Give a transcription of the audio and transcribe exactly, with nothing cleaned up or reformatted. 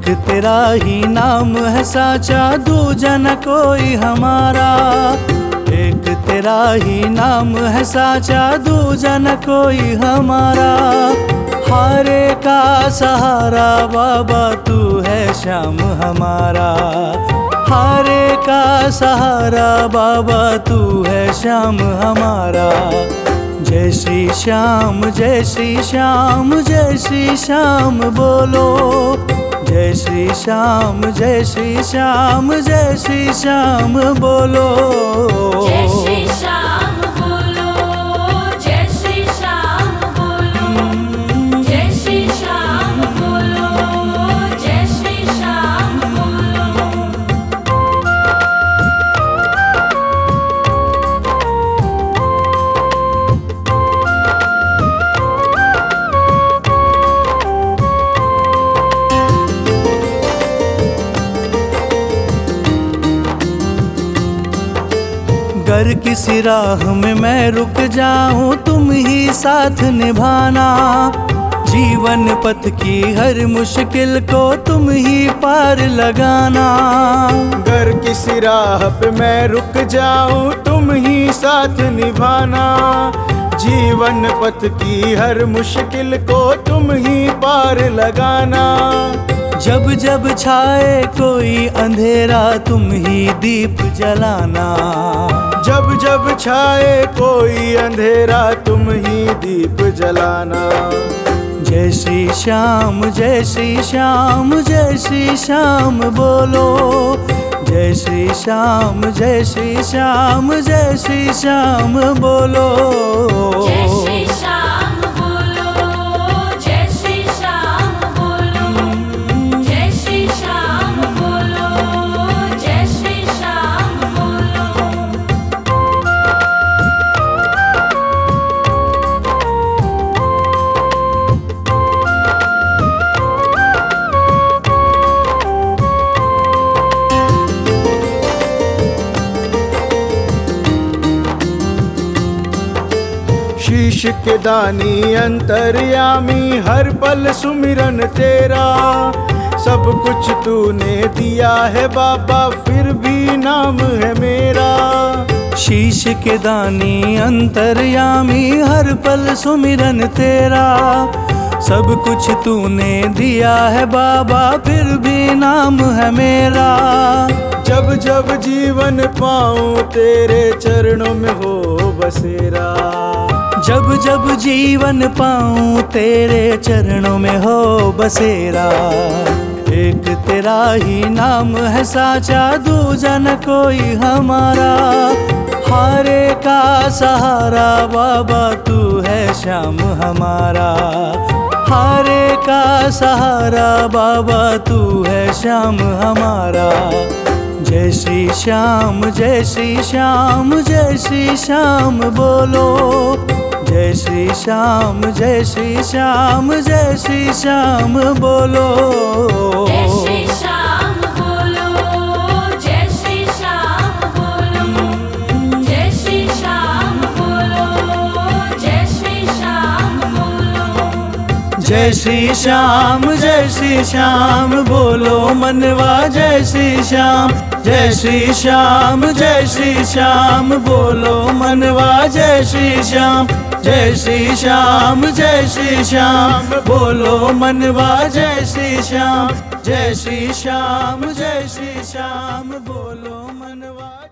एक तेरा ही नाम है साचा, दूजा न कोई हमारा। एक तेरा ही नाम है साचा, दूजा न कोई हमारा। हारे का सहारा बाबा तू है श्याम हमारा। हारे का सहारा बाबा तू है श्याम हमारा। जय श्री श्याम जय श्री श्याम जय श्री श्याम बोलो। जय श्री श्याम जय श्री श्याम जय श्री श्याम बोलो। जय श्री श्याम बोलो, जय श्री श्याम बोलो, जय श्री श्याम बोलो, जय श्री श्याम बोलो। अगर किसी राह में मैं रुक जाऊं तुम ही साथ निभाना। जीवन पथ की हर मुश्किल को तुम ही पार लगाना। अगर किसी राह पे मैं रुक जाऊं तुम ही साथ निभाना। जीवन पथ की हर मुश्किल को तुम ही पार लगाना। जब जब छाए कोई अंधेरा तुम ही दीप जलाना। जब जब छाए कोई अंधेरा तुम ही दीप जलाना। जय श्री श्याम जय श्री श्याम जय श्री श्याम बोलो। जय श्री श्याम जय श्री श्याम जय श्री श्याम बोलो। जय श्री श्याम बोलो, जय श्री श्याम बोलो, जय श्री श्याम बोलो, जय श्री श्याम बोलो। शीश के दानी अंतर्यामी हर पल सुमिरन तेरा। सब कुछ तूने दिया है बाबा फिर भी नाम है मेरा। शीश के दानी अंतर्यामी हर पल सुमिरन तेरा। सब कुछ तूने दिया है बाबा फिर भी नाम है मेरा। जब जब जीवन पाऊं तेरे चरणों में हो बसेरा। जब जब जीवन पाऊं तेरे चरणों में हो बसेरा। एक तेरा ही नाम है साचा, दूजा न कोई हमारा। हारे का सहारा बाबा तू है श्याम हमारा। हारे का सहारा बाबा तू है श्याम हमारा। जय श्री श्याम जय श्री श्याम जय श्री श्याम बोलो। जय श्री श्याम जय श्री श्याम जय श्री श्याम बोलो। जय श्री श्याम बोलो, जय श्री श्याम बोलो, जय श्री श्याम बोलो, जय श्री श्याम बोलो। जय श्री श्याम जय श्री श्याम बोलो मनवा। जय श्री श्याम जय श्री श्याम जय श्री श्याम बोलो मनवा। जय श्री श्याम जय श्री श्याम जय श्री श्याम बोलो मनवा। जय श्री श्याम जय श्री श्याम जय श्री श्याम बोलो मनवा।